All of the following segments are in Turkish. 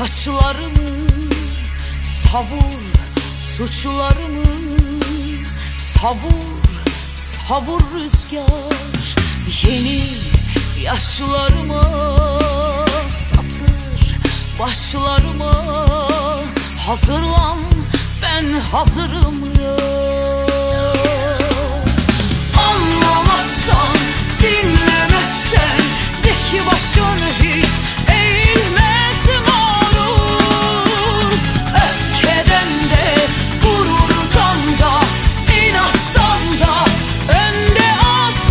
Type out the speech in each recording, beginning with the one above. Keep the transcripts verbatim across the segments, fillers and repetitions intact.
saçlarımı, savur suçlarımı, savur savur rüzgar. Yeni yaşlarıma, satır başlarıma hazırlan, ben hazırım ya. Anlamazsan, dinlemezsen de ki başını hiç eğilmez malum. Öfkeden de, gururdan da, inattan da önde aşk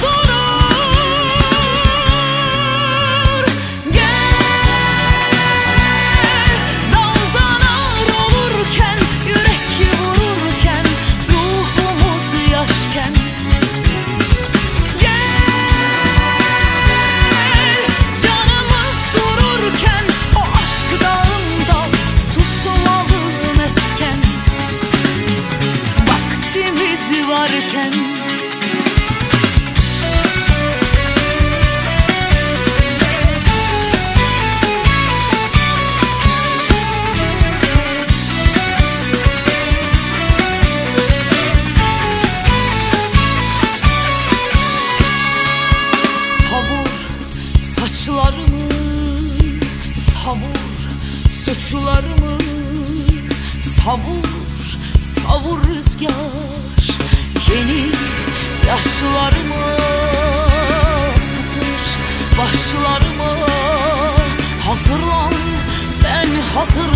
durur. Gel, daldan ağır olurken, yürek vururken, ruhumuz yaşken. Varken savur saçlarımı, savur suçlarımı, savur savur rüzgar. Yeni yaşlarıma, satır başlarıma hazırlan, ben hazır.